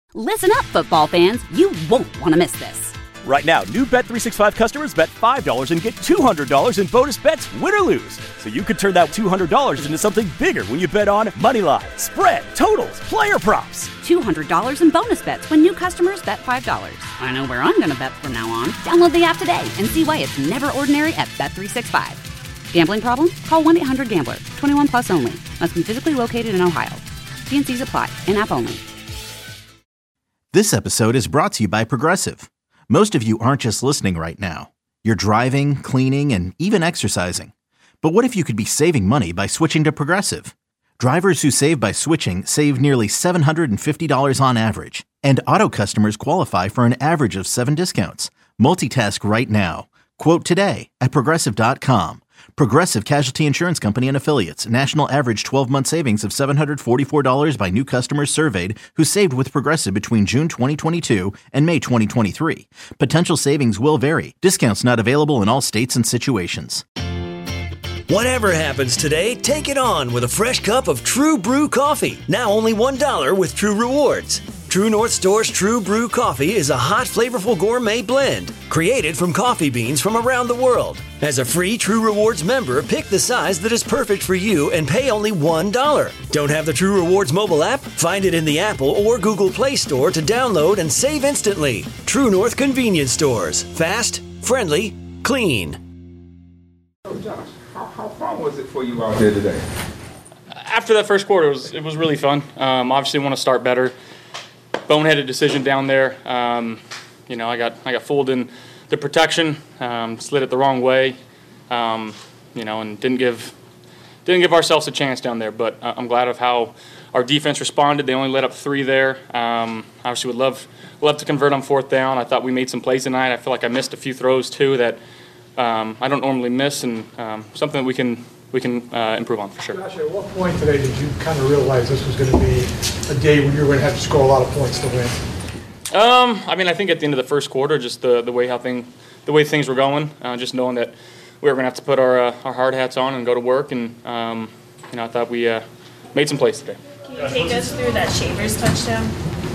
Listen up, football fans. You won't want to miss this. Right now, new Bet365 customers bet $5 and get $200 in bonus bets, win or lose. So you could turn that $200 into something bigger when you bet on moneyline, spread, totals, player props. $200 in bonus bets when new customers bet $5. I know where I'm going to bet from now on. Download the app today and see why it's never ordinary at Bet365. Gambling problem? Call 1-800-GAMBLER. 21 plus only. Must be physically located in Ohio. T&Cs apply. In-app only. This episode is brought to you by Progressive. Most of you aren't just listening right now. You're driving, cleaning, and even exercising. But what if you could be saving money by switching to Progressive? Drivers who save by switching save nearly $750 on average. And auto customers qualify for an average of 7 discounts. Multitask right now. Quote today at Progressive.com. Progressive Casualty Insurance Company and Affiliates. National average 12-month savings of $744 by new customers surveyed who saved with Progressive between June 2022 and May 2023. Potential savings will vary. Discounts not available in all states and situations. Whatever happens today, take it on with a fresh cup of True Brew coffee. Now only $1 with True Rewards. True North Store's True Brew coffee is a hot, flavorful gourmet blend created from coffee beans from around the world. As a free True Rewards member, pick the size that is perfect for you and pay only $1. Don't have the True Rewards mobile app? Find it in the Apple or Google Play Store to download and save instantly. True North Convenience Stores. Fast, friendly, clean. So Josh, how fun was it for you out there today? After that first quarter, it was really fun. Obviously, want to start better. Boneheaded decision down there. I got fooled in the protection, slid it the wrong way, and didn't give ourselves a chance down there. But I'm glad of how our defense responded. They only let up 3 there. Obviously, would love to convert on 4th down. I thought we made some plays tonight. I feel like I missed a few throws too that I don't normally miss, and something that we can improve on for sure. Josh, at what point today did you kind of realize this was going to be a day where you were going to have to score a lot of points to win? I think at the end of the first quarter, just the way things were going, just knowing that we were going to have to put our hard hats on and go to work, and I thought we made some plays today. Can you take us through that Shavers touchdown?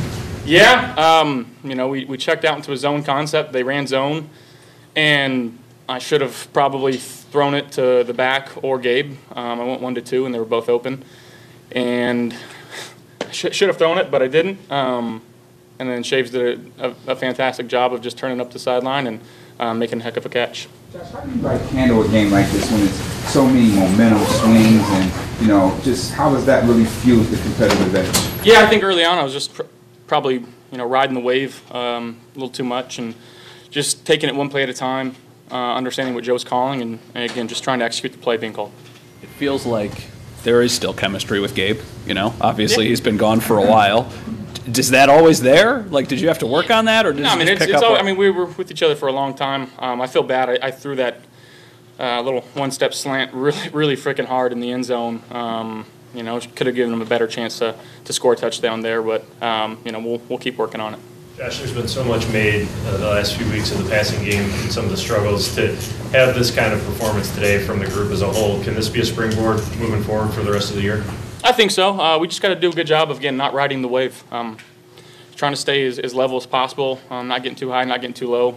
Yeah, we checked out into a zone concept. They ran zone, and I should have probably thrown it to the back or Gabe. I went 1-2, and they were both open. And I should have thrown it, but I didn't. And then Shaves did a fantastic job of just turning up the sideline and making a heck of a catch. Josh, how do you handle a game like this when it's so many momentum swings and, just how does that really fuel the competitive edge? Yeah, I think early on I was just probably, riding the wave a little too much and just taking it one play at a time. Understanding what Joe's calling, and again, just trying to execute the play being called. It feels like there is still chemistry with Gabe. Obviously he's been gone for a while. Is that always there? Like, did you have to work on that, or did you pick up? We were with each other for a long time. I feel bad. I threw that little one-step slant really, really freaking hard in the end zone. Could have given him a better chance to score a touchdown there, but we'll keep working on it. Josh, there's been so much made the last few weeks of the passing game and some of the struggles. To have this kind of performance today from the group as a whole, can this be a springboard moving forward for the rest of the year? I think so. We just got to do a good job of, again, not riding the wave. Trying to stay as level as possible, not getting too high, not getting too low.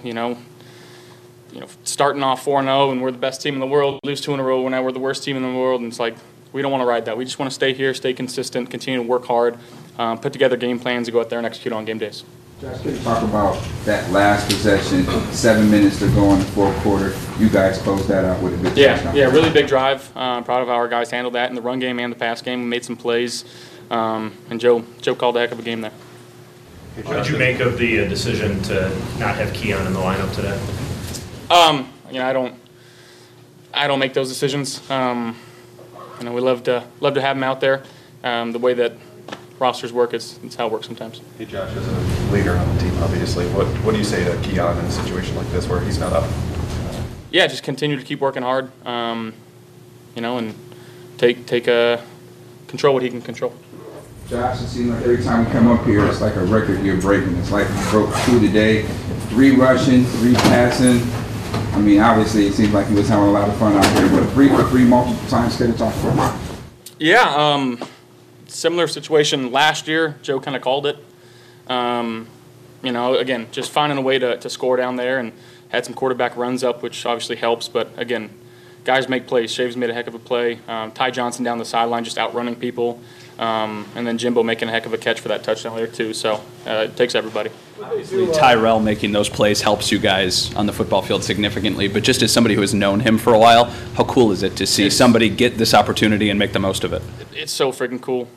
Starting off 4-0 and we're the best team in the world, lose 2 in a row when we're the worst team in the world, and it's like we don't want to ride that. We just want to stay here, stay consistent, continue to work hard, put together game plans, and go out there and execute on game days. Josh, can you talk about that last possession, 7 minutes to go in the fourth quarter? You guys closed that out with a big touchdown. Yeah, really big drive. Proud of how our guys handled that in the run game and the pass game. We made some plays, and Joe called a heck of a game there. What did you make of the decision to not have Keon in the lineup today? I don't make those decisions. We love to have him out there. The way that rosters work, it's how it works sometimes. Hey Josh, as a leader on the team, obviously, what do you say to Keon in a situation like this where he's not up? Yeah, just continue to keep working hard, and take control what he can control. Josh, it seems like every time we come up here, it's like a record you're breaking. It's like you broke 2 today, 3 rushing, 3 passing. Obviously, it seems like he was having a lot of fun out here, but 3 for 3 multiple times, get it off for him. Yeah, similar situation last year. Joe kind of called it. You know, again, just finding a way to score down there, and had some quarterback runs up, which obviously helps. But again, guys make plays. Shaves made a heck of a play. Ty Johnson down the sideline just outrunning people. And then Jimbo making a heck of a catch for that touchdown there too. So it takes everybody. Obviously, Tyrell making those plays helps you guys on the football field significantly. But just as somebody who has known him for a while, how cool is it to see somebody get this opportunity and make the most of it? It's so freaking cool.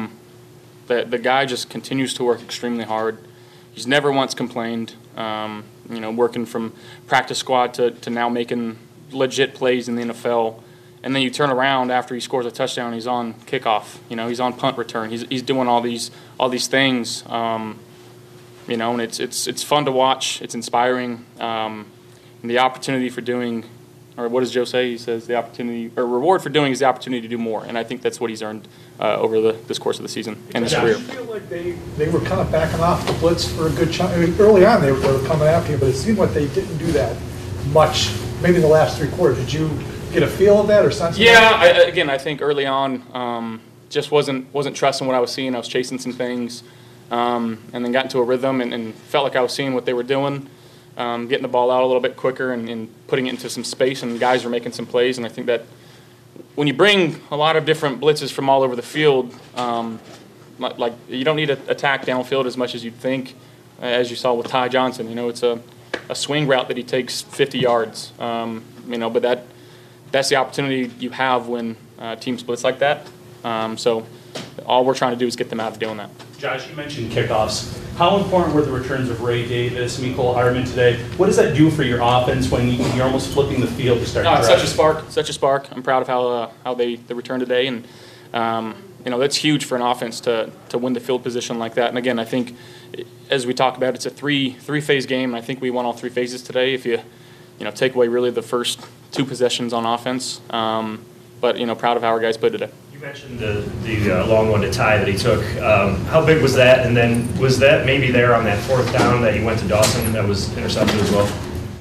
The guy just continues to work extremely hard. He's never once complained. You know, working from practice squad to now making legit plays in the NFL. And then you turn around after he scores a touchdown, he's on kickoff. You know, he's on punt return. He's doing all these things. You know, and it's fun to watch. It's inspiring. And the opportunity for doing, or what does Joe say? He says the opportunity, or reward for doing is the opportunity to do more. And I think that's what he's earned over this course of the season and his career. I feel like they were kind of backing off the blitz for a good chunk. I mean, early on they were coming after you, but it seemed like they didn't do that much. Maybe in the last 3 quarters. Did you get a feel of that or sense of that? Yeah, I think early on just wasn't trusting what I was seeing. I was chasing some things, and then got into a rhythm and felt like I was seeing what they were doing, getting the ball out a little bit quicker and putting it into some space, and guys were making some plays. And I think that when you bring a lot of different blitzes from all over the field, like you don't need to attack downfield as much as you'd think, as you saw with Ty Johnson. You know, it's a swing route that he takes 50 yards. You know, but that's the opportunity you have when teams blitz like that. So all we're trying to do is get them out of doing that. Josh, you mentioned kickoffs. How important were the returns of Ray Davis, Mecole Hardman today? What does that do for your offense when you're almost flipping the field to start? It's such a spark. I'm proud of how they returned today, and you know, that's huge for an offense to win the field position like that. And again, I think as we talk about, it's a three-phase game. And I think we won all 3 phases today. If you take away really the first 2 possessions on offense, but proud of how our guys played today. You mentioned the long one to Ty that he took. How big was that? And then was that maybe there on that 4th down that he went to Dawson that was intercepted as well?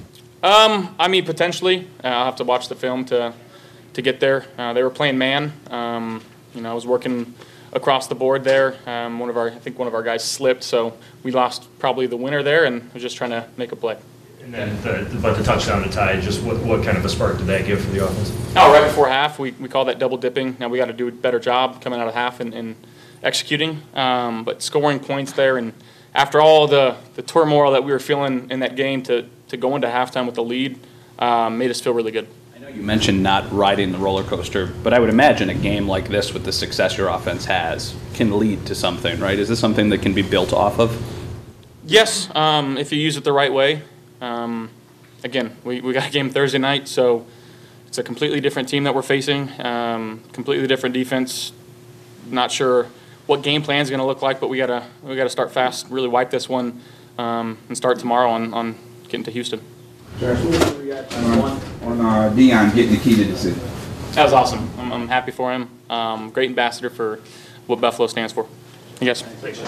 I mean, potentially. I'll have to watch the film to get there. They were playing man. I was working across the board there. I think one of our guys slipped, so we lost probably the winner there, and was just trying to make a play. And then the touchdown to Ty, just what kind of a spark did that give for the offense? Right before half, we call that double dipping. Now we got to do a better job coming out of half and executing, but scoring points there. And after all the turmoil that we were feeling in that game, to go into halftime with the lead made us feel really good. I know you mentioned not riding the roller coaster, but I would imagine a game like this with the success your offense has can lead to something, right? Is this something that can be built off of? Yes, if you use it the right way. Again, we got a game Thursday night, so it's a completely different team that we're facing, completely different defense. Not sure what game plan is going to look like, but we gotta start fast, really wipe this one, and start tomorrow on getting to Houston. Josh, what was your reaction on Deion getting the key to the city? That was awesome. I'm happy for him. Great ambassador for what Buffalo stands for. Yes. Thanks.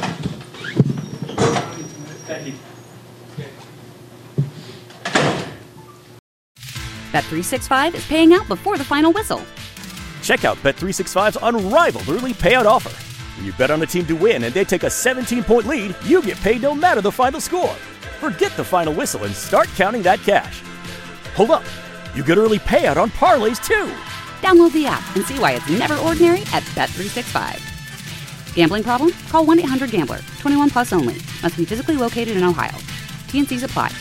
Thank you. Bet365 is paying out before the final whistle. Check out Bet365's unrivaled early payout offer. When you bet on a team to win and they take a 17-point lead, you get paid no matter the final score. Forget the final whistle and start counting that cash. Hold up. You get early payout on parlays, too. Download the app and see why it's never ordinary at Bet365. Gambling problem? Call 1-800-GAMBLER. 21 plus only. Must be physically located in Ohio. T&Cs apply.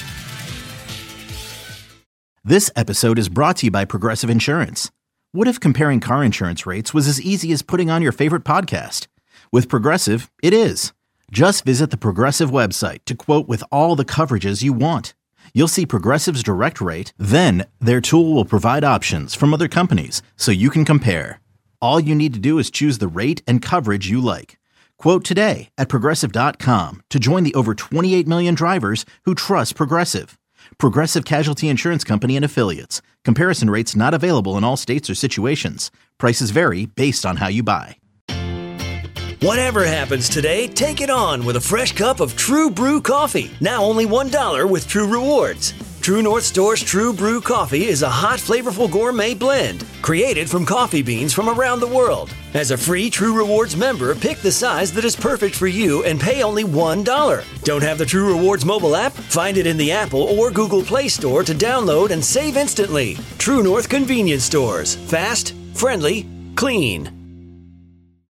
This episode is brought to you by Progressive Insurance. What if comparing car insurance rates was as easy as putting on your favorite podcast? With Progressive, it is. Just visit the Progressive website to quote with all the coverages you want. You'll see Progressive's direct rate, then their tool will provide options from other companies so you can compare. All you need to do is choose the rate and coverage you like. Quote today at Progressive.com to join the over 28 million drivers who trust Progressive. Progressive Casualty Insurance Company and Affiliates. Comparison rates not available in all states or situations. Prices vary based on how you buy. Whatever happens today, take it on with a fresh cup of True Brew coffee. Now only $1 with True Rewards. True North Store's True Brew Coffee is a hot, flavorful gourmet blend created from coffee beans from around the world. As a free True Rewards member, pick the size that is perfect for you and pay only $1. Don't have the True Rewards mobile app? Find it in the Apple or Google Play Store to download and save instantly. True North Convenience Stores. Fast, friendly, clean.